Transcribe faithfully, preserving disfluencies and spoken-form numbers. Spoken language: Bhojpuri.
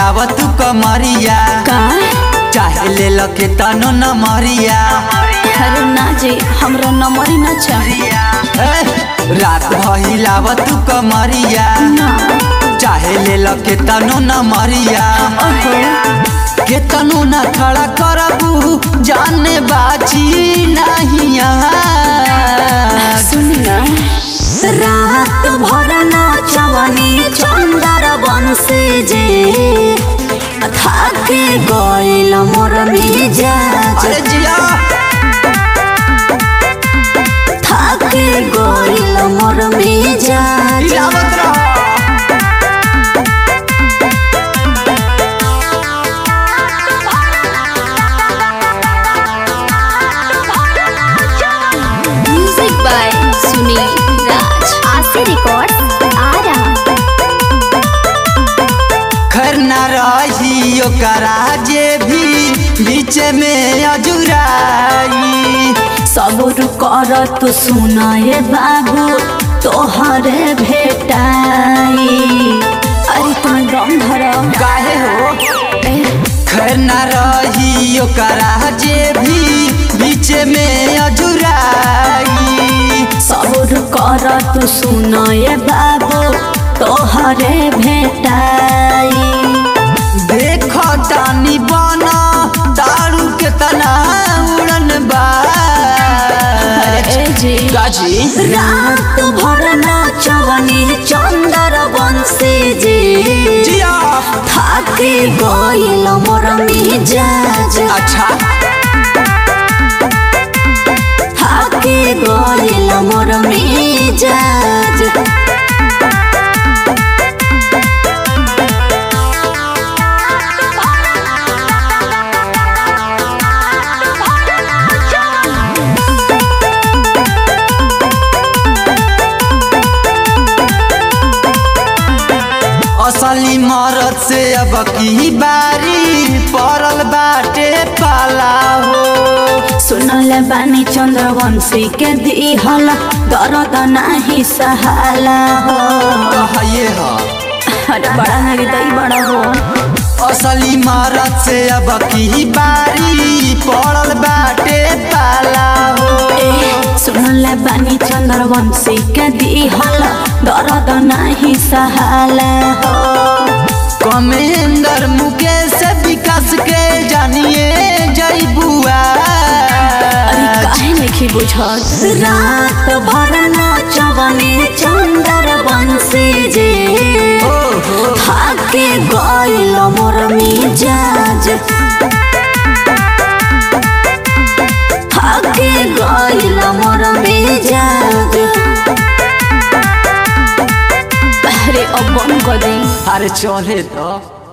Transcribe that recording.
हिलाव तू कमरिया का चाहे ले लके तनो न मरिया। अरे ना जी हमरा नंबर ना चाहिए। रात हिलाव तू कमरिया ना चाहे ले लके तनो न मरिया। के तनो न खड़ा करबू जाने बाची नहीं सुनी ना रात भर नाचवनी चंदर बंसी जे थाके गइल मोर मिजाज। अरे जिया थाके गइल मोर मिजाज। हिलावत रह म्यूजिक बाय सुनील राज आशी रिकॉर्ड आ रहा। खैर न रही ओकरा जे भी बीच में अजुराई। सबूर कर तू सुनाए बाबू तोहरे भेटाई। अरे तुम दम धर काहे हो खैर न रही ओकरा जे भी बीच में अजुराई। सबूर कर तू सुनाए बाबू तोहरे भेटाई। देखो तानी बना दारू के तना उड़न बा। जी गाजी रात भर नाचवनी चंदर बंसी जी जिया थाके गइल मोर मिजाज। अच्छा थाके गइल मोर मिजाज। असली मरद से अब की बारी पड़ल बाटे पाला हो। सुनल बानी चंद्रवंशी के दिहल दर्द नाही सहाला हो। ये हो अरे बड़ा हृदय बड़ा हो। असली मरद से अब की बारी पड़ल बाटे पाला हो। सुनल बानी चंद्रवंशी के दिहल दर्द नाही सहाला हो। कमेंदर मुकेश विकास के जानिए जय बुआ। काहे नहीं बुझत रात भर नाचवनी चंदर बंसी जे थाके गइल मोर मिजाज। थाके गइल मोर मिजाज। अरे अब बंद कर दे। अरे चले तो।